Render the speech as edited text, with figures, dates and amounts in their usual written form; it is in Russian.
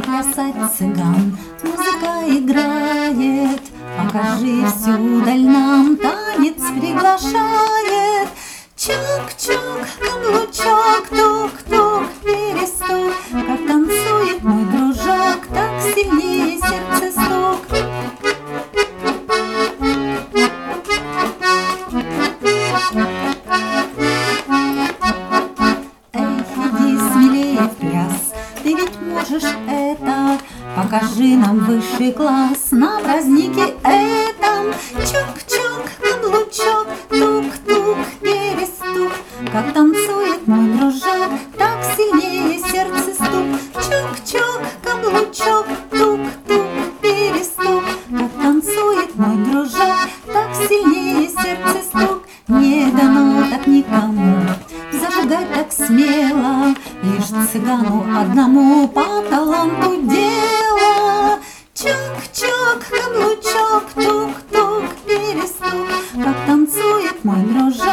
плясать цыган, музыка играет. Покажи всю даль нам, танец приглашает. Чук-чук, каблучок, тук-тук, перестук. Как танцует мой дружок, так сильнее сердце стук. Эй, иди смелее в пляс, ты ведь можешь это. Покажи нам высший класс на празднике этом. Чук-чук, каблучок, тук-тук, перестук. Как танцует мой дружок, так сильнее сердце стук. Чук-чук, каблучок, тук-тук, перестук. Как танцует мой дружок, так сильнее сердце стук. Не дано так никому зажигать так смело, лишь цыгану одному по таланту дело. Чук-чук, каблучок, тук-тук, перестук. Как танцует мой дружок,